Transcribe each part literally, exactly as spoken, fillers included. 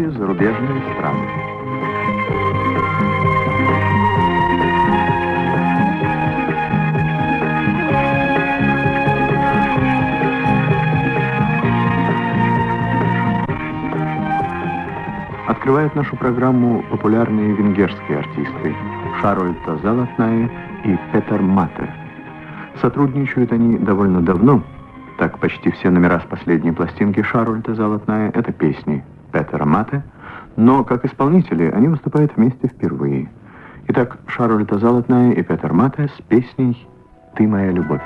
Лучшие зарубежные страны. Открывают нашу программу популярные венгерские артисты Шарольта Залатная и Петер Мате. Сотрудничают они довольно давно. Так, почти все номера с последней пластинки Шарольта Залатная — это песни Петера Мате, но как исполнители они выступают вместе впервые. Итак, Шарольта Залатная и Петер Мате с песней «Ты моя любовь».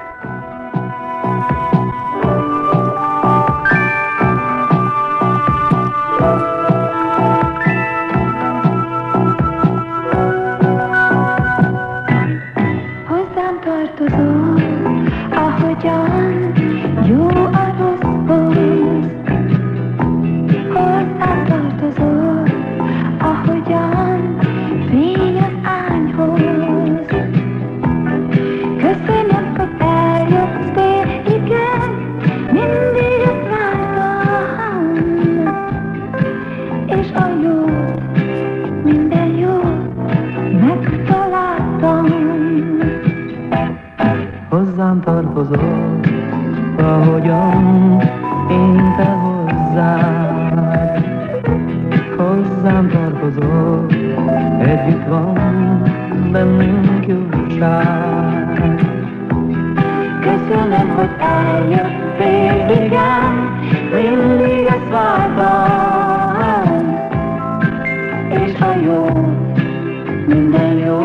Hozzám tartozol, ahogyan én te hozzád. Hozzám tartozol, együtt van bennünk jóság. Köszönöm, hogy eljöttél, igen, mindig ezt vártam. És a jó, minden jó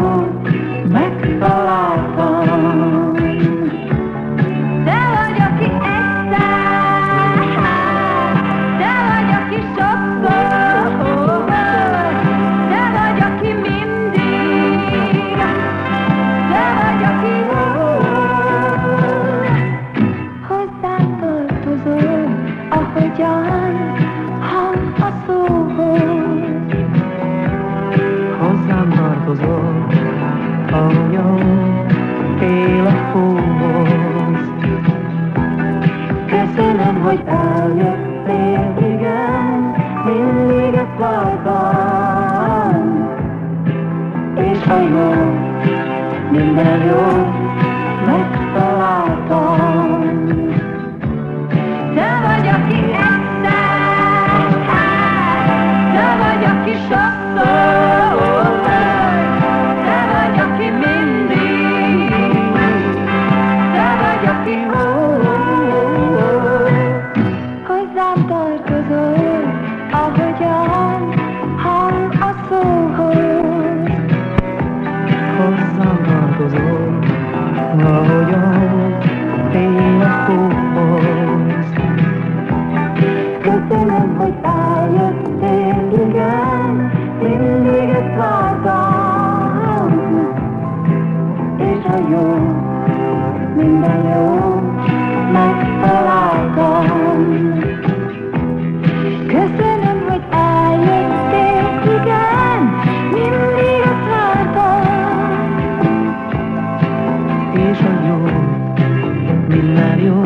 megtaláltam. Köszönöm, hogy eljöttél, igen, mindig ezt vártam. És a jó, minden jó megtaláltam. Te vagy, aki egyszer, te vagy, aki sokszor, te vagy, aki mindig, te vagy, aki hozzám tartozol, ahogyan hang a szóhoz. Hozzám tartozol, ahogyan én a hóhoz. Köszönöm, hogy eljöttél, igen, mindig ezt vártam. És a jó, minden jó megtaláltam. Köszönöm, hogy eljöttél, igen, mindig ezt vártam. És a jó, minden jó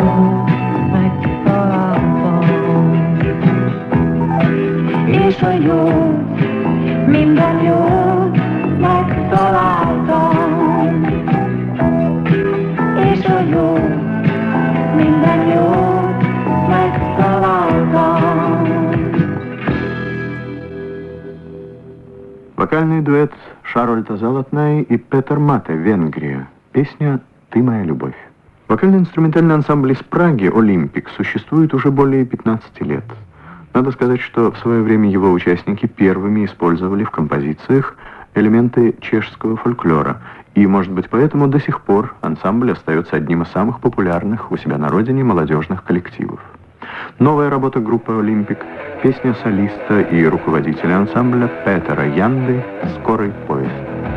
megtaláltam. És a jó, minden jó megtaláltam. És a jó, minden jó megtaláltam. Вокальный дуэт Шарольта Залатная и Петер Мате, Венгрия. Песня «Ты моя любовь». Вокально-инструментальный ансамбль из Праги «Олимпик» существует уже более пятнадцати лет. Надо сказать, что в свое время его участники первыми использовали в композициях элементы чешского фольклора, и, может быть, поэтому до сих пор ансамбль остается одним из самых популярных у себя на родине молодежных коллективов. Новая работа группы «Олимпик» — песня солиста и руководителя ансамбля Петера Янды «Скорый поезд».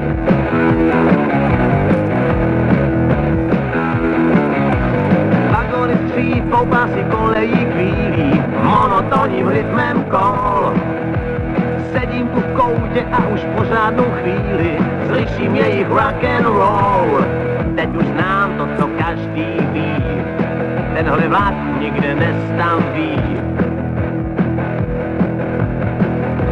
Vagony stříd, poupásy kolejí chvílí, monotónním rytmem kol. Sedím tu v koutě a už pořádnou chvíli slyším jejich rock and roll. Teď už znám to, co každý ví, tenhle vlak nikde nestaví.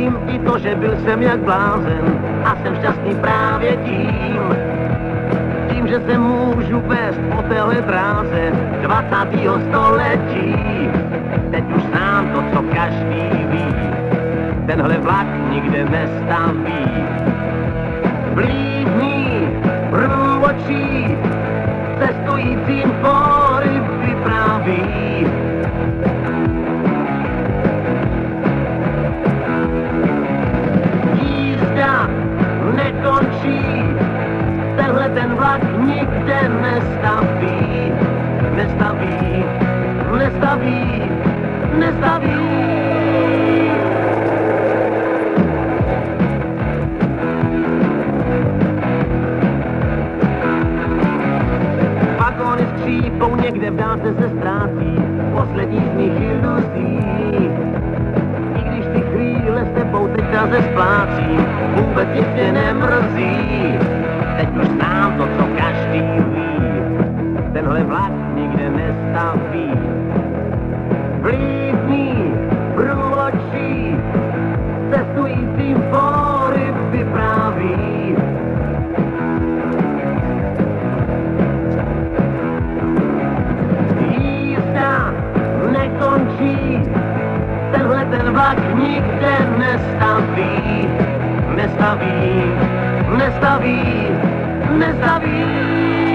Cítím i to, že byl jsem jak blázen a jsem šťastný právě tím, tím, že se můžu vést po téhle dráze dvacátého století. Teď už znám to, co každý ví, tenhle vlak nikde nestaví. Vlídný průvodčí cestujícím pory vypráví. Jízda nekončí, tenhle ten vlak nikde nestaví. Nestaví, nestaví, nestaví. Vagóny skřípou, někde v dálce se ztrácí poslední z nich iluzí. I když ty chvíle s tebou teď se splácí, vůbec nic mě nemrzí. Teď už znám to, co každý ví, tenhle vlak nikde nestaví. Vlídný průvodčí cestujícím pory vypráví. Jízda nekončí, tenhle ten vlak nikde nestaví. Nestaví, nestaví, nestaví.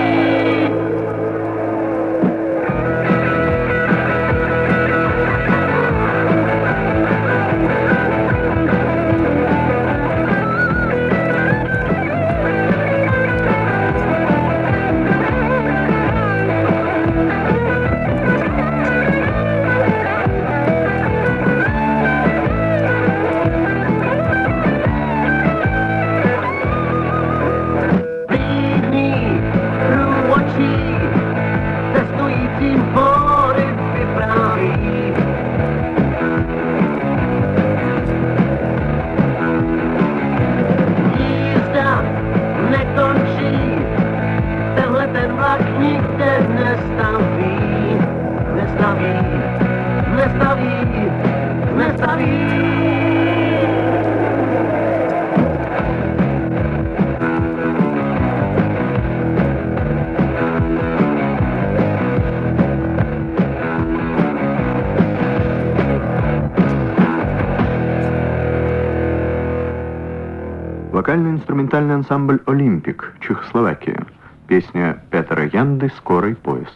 Вокально-инструментальный ансамбль «Олимпик», Чехословакия. Песня Петера Янды «Скорый поезд».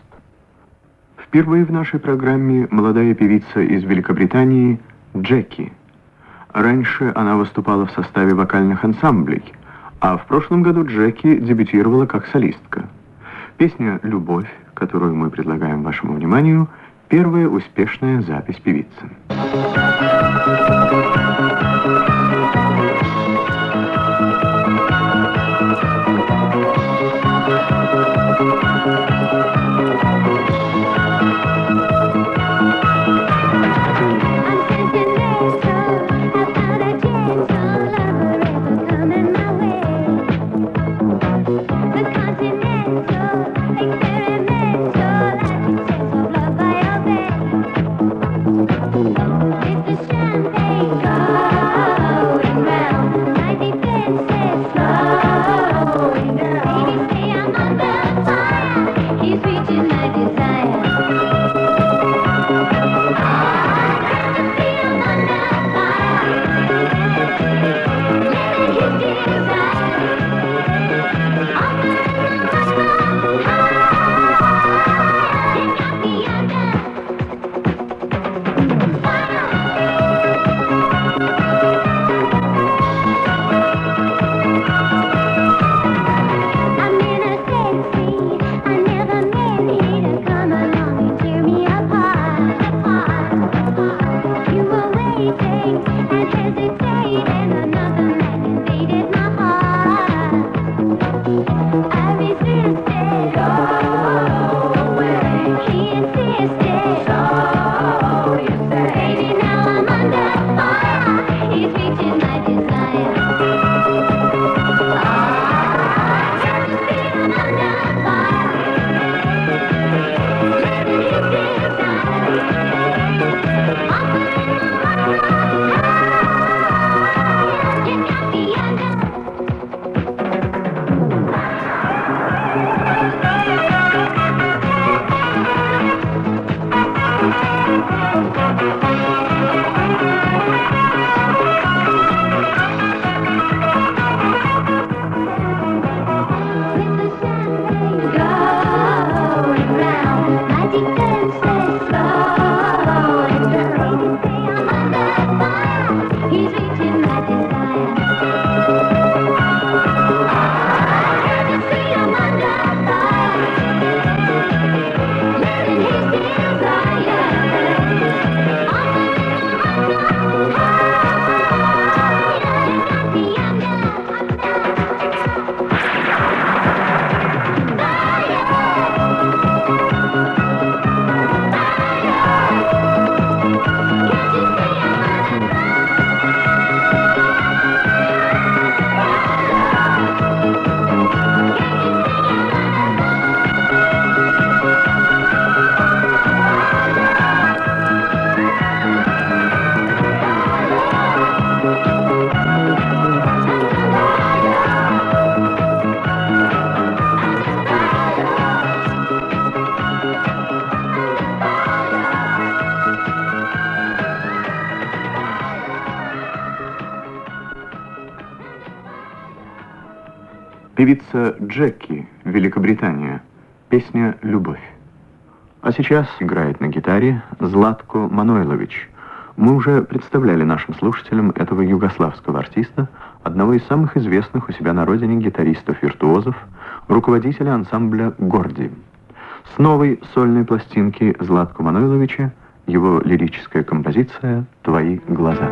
Впервые в нашей программе молодая певица из Великобритании Джеки. Раньше она выступала в составе вокальных ансамблей, а в прошлом году Джеки дебютировала как солистка. Песня «Любовь», которую мы предлагаем вашему вниманию, первая успешная запись певицы. Champagne. Певица Джеки, Великобритания. Песня «Любовь». А сейчас играет на гитаре Златко Манойлович. Мы уже представляли нашим слушателям этого югославского артиста, одного из самых известных у себя на родине гитаристов-виртуозов, руководителя ансамбля «Горди». С новой сольной пластинки Златко Манойловича его лирическая композиция «Твои глаза».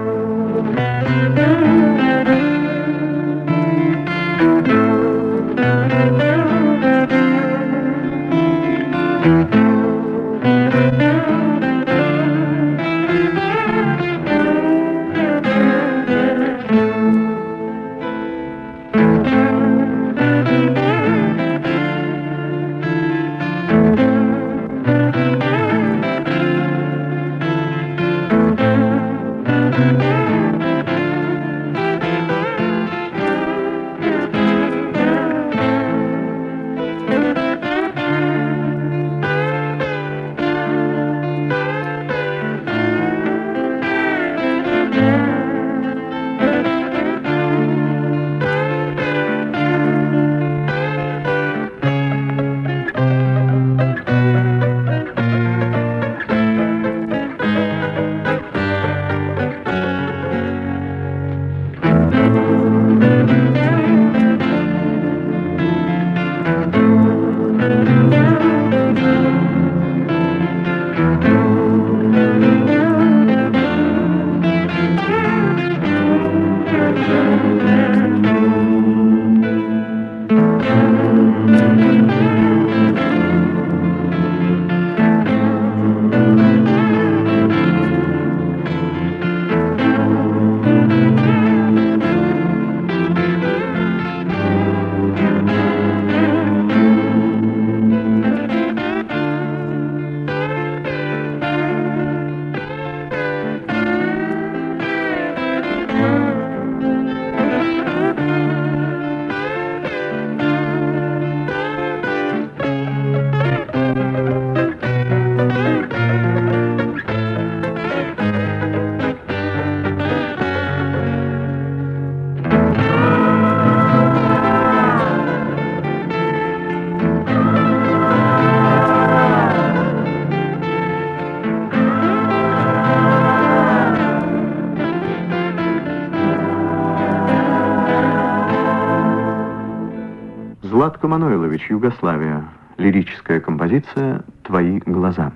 Златко Манойлович, Югославия. Лирическая композиция «Твои глаза».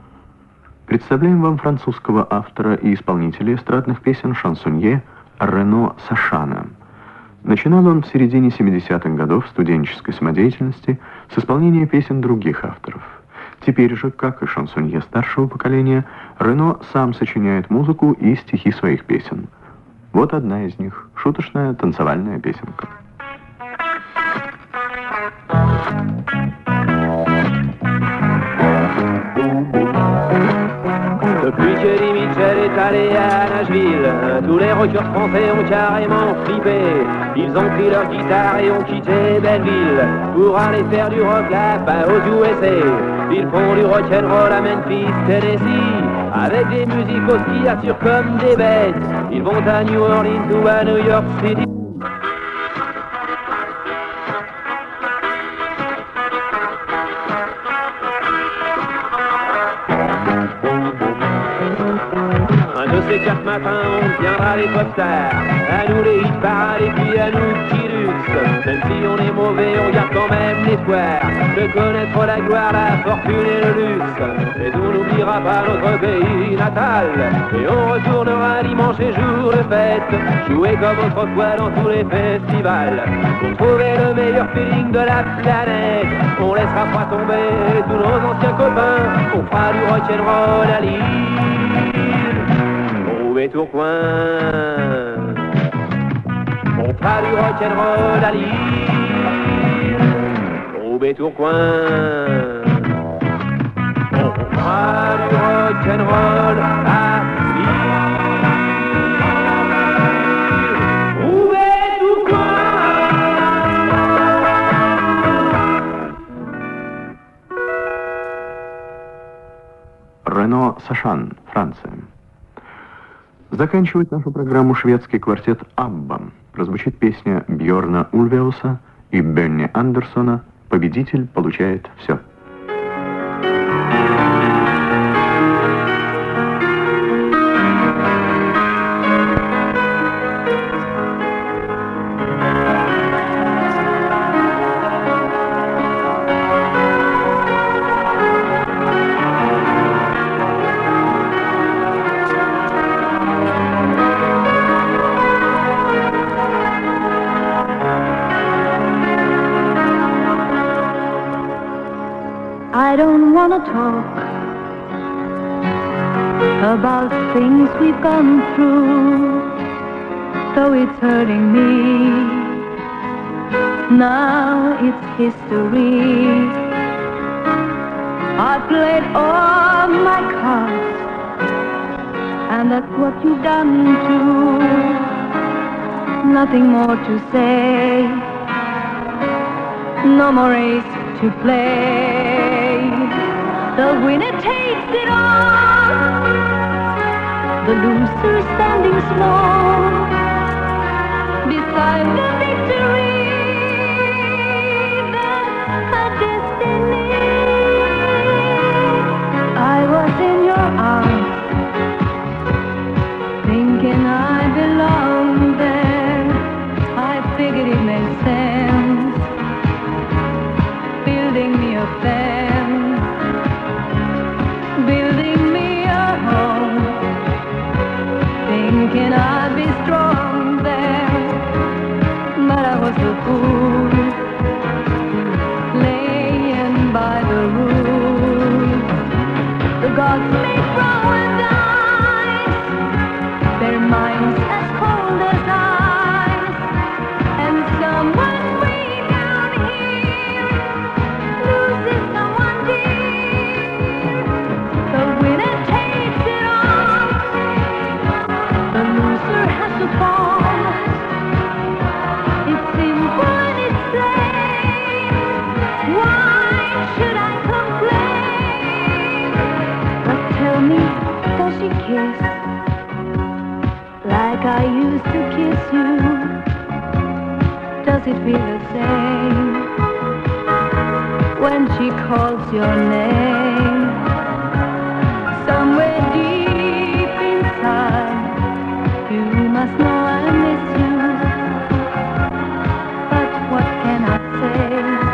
Представляем вам французского автора и исполнителя эстрадных песен шансонье Рено Сашана. Начинал он в середине семидесятых годов студенческой самодеятельности с исполнения песен других авторов. Теперь же, как и шансонье старшего поколения, Рено сам сочиняет музыку и стихи своих песен. Вот одна из них — шуточная танцевальная песенка. Depuis que Eddie Mitchell est allé à Nashville, tous les rockers français ont carrément flippé. Ils ont pris leur guitare et ont quitté Belleville pour aller faire du rock là-bas aux U S A. Ils font du rock'n'roll à Memphis, Tennessee, avec des musicos qui attirent comme des bêtes. Ils vont à New Orleans ou à New York City. Ces quatre matins, on tiendra les pop stars, à nous les hit parades et puis à nous petits luxe. Même si on est mauvais, on garde quand même l'espoir de connaître la gloire, la fortune et le luxe. Mais on n'oubliera pas notre pays natal, et on retournera dimanche et jour de fête, jouer comme autrefois dans tous les festivals. Pour trouver le meilleur feeling de la planète, on laissera pas tomber tous nos anciens copains, on fera du rock'n'roll à Lille. Tourcoing, on fera du rock'n'roll à Lille, Roubaix Tourcoing, on fera du rock'n'roll à Lille, Roubaix Tourcoing. Рено Сашан, Франция. Заканчивает нашу программу шведский квартет «Абба». Прозвучит песня Бьорна Ульвеуса и Бенни Андерсона «Победитель получает все». I don't want to talk about things we've gone through, though it's hurting me. Now it's history. I played all my cards, and that's what you've done too. Nothing more to say, no more race to play. The winner takes it all, the loser standing small beside the victory. That's a destiny. I was in your arms, thinking I belonged there. I figured it made sense, building me a fence, building me a home, thinking I'd be strong there. But I was a fool, laying by the rules. The gods made throw and dice, their minds as cold as ice, and someone way down here loses someone dear. The winner takes it all, the loser has to fall. It's simple and it's plain. Why should I complain? But tell me, does she kiss like I used to kiss you? Does it feel the same when she calls your name? Somewhere deep inside, you must know I miss you. But what can I say?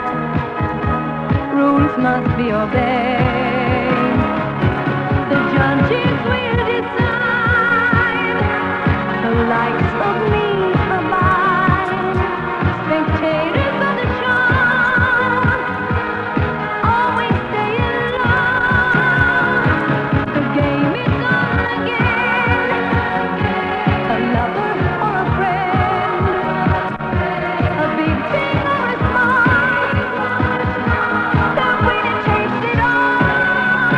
Rules must be obeyed. The judges will decide. The likes of me abide. Spectators of the show always stay alone. The game is on again. A lover or a friend, a big thing or a small, the winner takes it all.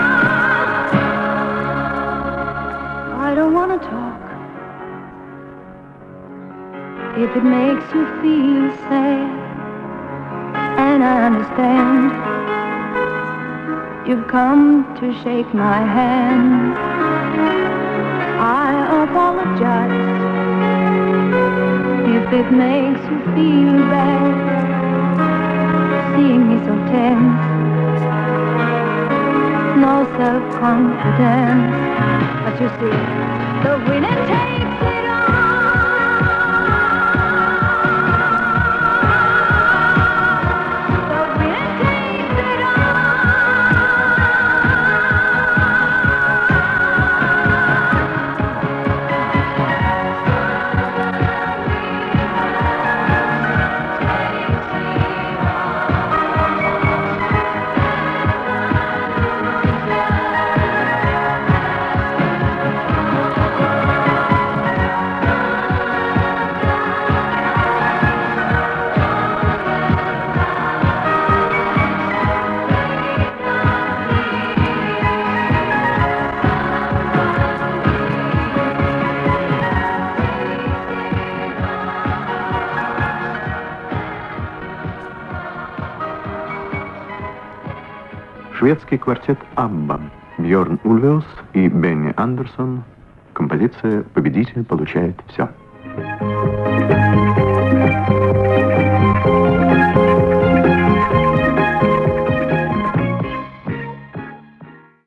I don't want to talk if it makes you feel sad, and I understand. You've come to shake my hand. I apologize if it makes you feel bad, seeing me so tense, no self-confidence. But you see, the winner takes it all. The winner takes it Шведский квартет «Абба», Бьорн Ульвиус и Бенни Андерсон. Композиция «Победитель получает все».